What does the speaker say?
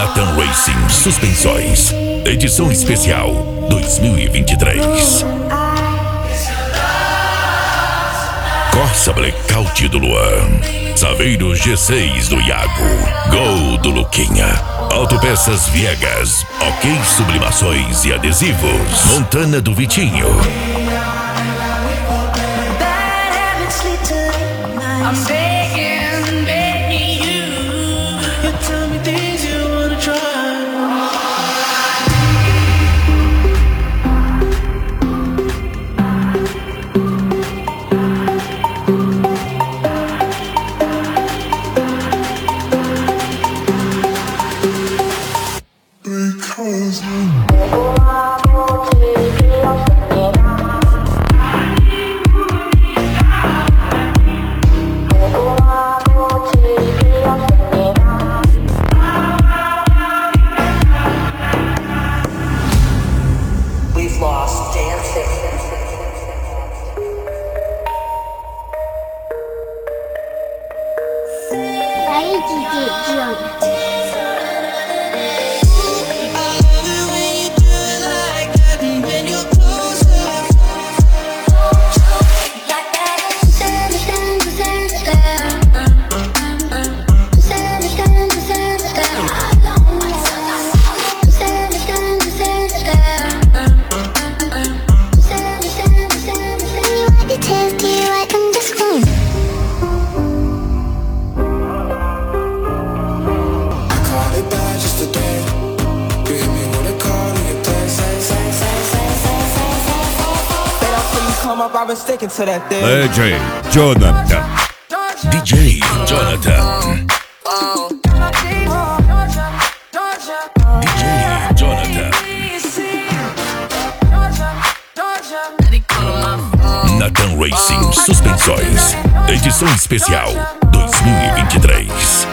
Nathan Racing Suspensões, edição especial 2023. Corsa Blackout do Luan, Saveiro G6 do Iago, Gol do Luquinha, Autopeças Viegas, OK Sublimações e Adesivos, Montana do Vitinho. Aí, DJ Jonathan. DJ Jonathan. DJ Jonathan. DJ Jonathan. Nathan Racing Suspensões, edição especial 2023.